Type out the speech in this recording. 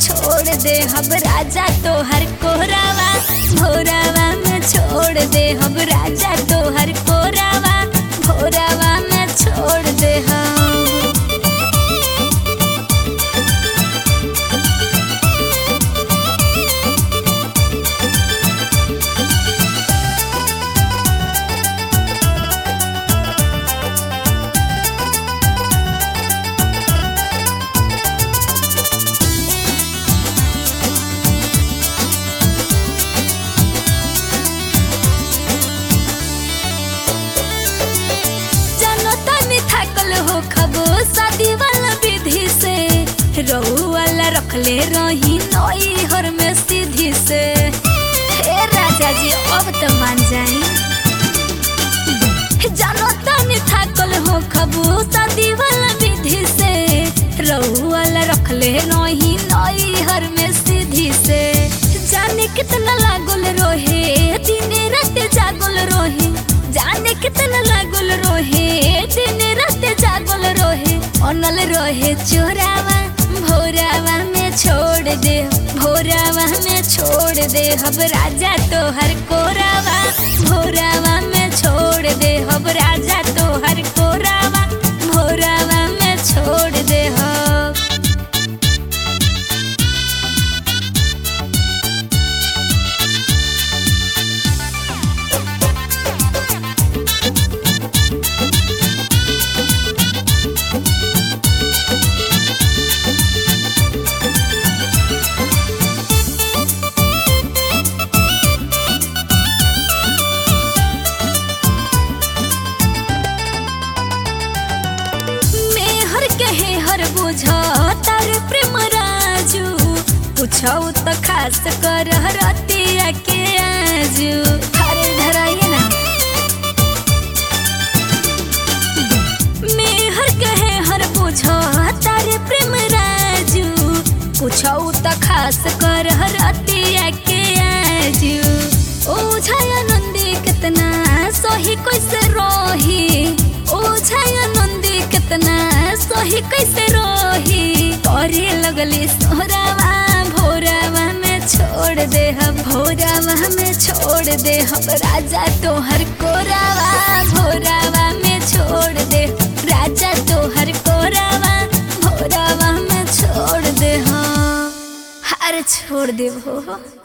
छोड़ दे हम राजा तोहर कोरावा, भोरावा में छोड़ दे हम राजा तोहर कोरावा, भोरावा में छोड़ दे हम। हो खबो शादी वाला विधि से, रहू वाला रखले रही नई हर में सीधी से। हे राजा जी अब तो मान जाई, जानो तनी थाकल हो खबो शादी वाला विधि से, रहू वाला रखले रही नई हर में सीधी से। जाने कितना लागल रोहे दिन रात जागल रोहे, जाने कितना लागल रोहे दिन रात जागल रोहे। अनल रोहे चोरावा, भोरावा में छोड़ दे, भोरावा में छोड़ दे हम राजा तोहर कोरावा, भोरावा में छोड़ दे हम राजा तोहर कोरावा, भोरावा में छोड़ दे हम। तार प्रेम राजू पूछो तो खास कर रतिया के आजू। अरे धराइए ना मेहर कहे हर पूछो तार प्रेम राजू, पूछो तो खास कर रतिया के आजू। ओझा नंदी कितना सही कैसे रोही, ओझा नंदी कितना सही कैसे रोही। करे लगली सोरावा, भोरावा में छोड़ दे हम, भोरावा में छोड़ दे हम राजा तोहर कोरावा, भोरावा में छोड़ दे राजा तोहर कोरावा, भोरावा में छोड़ दे हम। अरे छोड़ दे हो।